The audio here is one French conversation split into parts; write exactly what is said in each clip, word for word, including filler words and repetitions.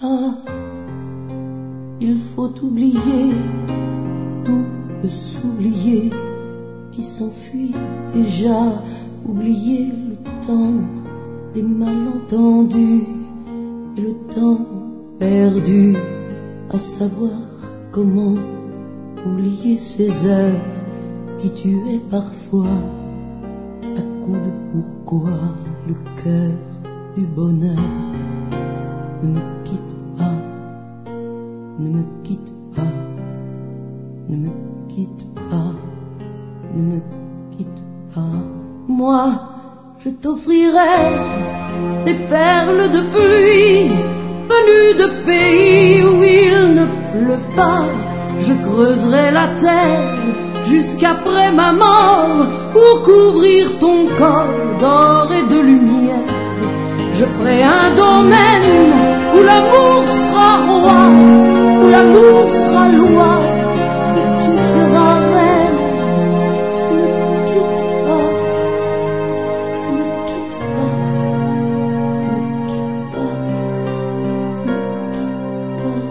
pas, il faut oublier tout peut s'oublier qui s'enfuit déjà, oublier le temps des malentendus et le temps perdu à savoir comment oublier ces heures qui tuaient parfois à coups de pourquoi le cœur du bonheur. Ne me quitte pas, ne me quitte pas, ne me quitte pas, ne me quitte pas. Moi, je t'offrirai des perles de pluie venues de pays où il ne pleut pas. Je creuserai la terre jusqu'après ma mort pour couvrir ton corps d'or et de lumière. Je ferai un domaine où l'amour sera roi, où l'amour sera loi, et tu seras reine. Ne me quitte pas, ne me quitte pas, ne me quitte pas, ne me quitte pas.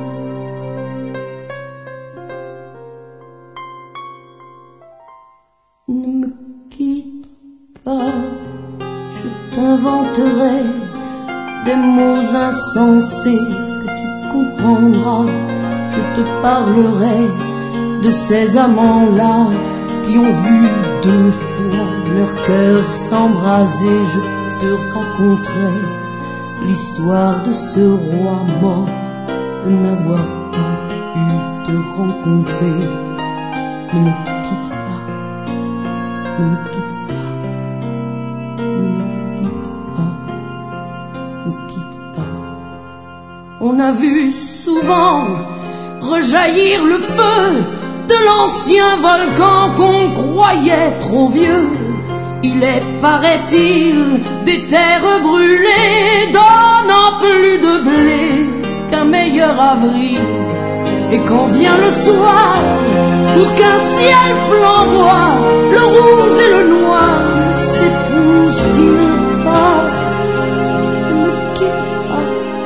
Ne me quitte pas, je t'inventerai des mots insensés que tu comprendras. Je te parlerai de ces amants-là qui ont vu deux fois leur cœur s'embraser. Je te raconterai l'histoire de ce roi mort de n'avoir pas pu te rencontrer. Ne me quitte pas, ne me quitte pas, ne me quitte pas, ne quitte pas. On a vu souvent rejaillir le feu de l'ancien volcan qu'on croyait trop vieux. Il est, paraît-il, des terres brûlées donnant plus de blé qu'un meilleur avril. Et quand vient le soir, pour qu'un ciel flamboie, le rouge et le noir ne s'épousent-ils pas? Ne me quitte pas,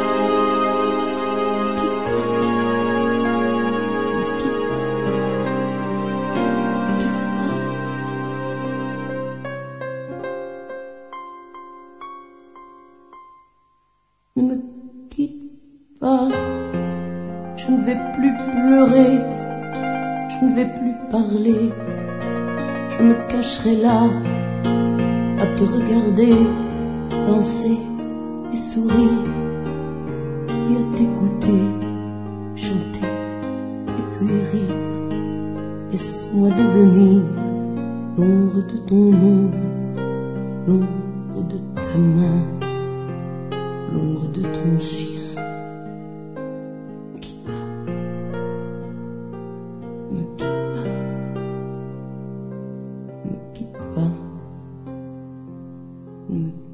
quitte pas, ne quitte pas, quitte pas. Ne me quitte pas, je ne vais plus pleurer, je ne vais plus parler, je me cacherai là à te regarder danser et sourire et à t'écouter chanter et puis rire. Laisse-moi devenir l'ombre de ton nom, l'ombre de ta main, l'ombre de ton chien. Ne quitte pas, ne quitte pas, ne quitte pas, ne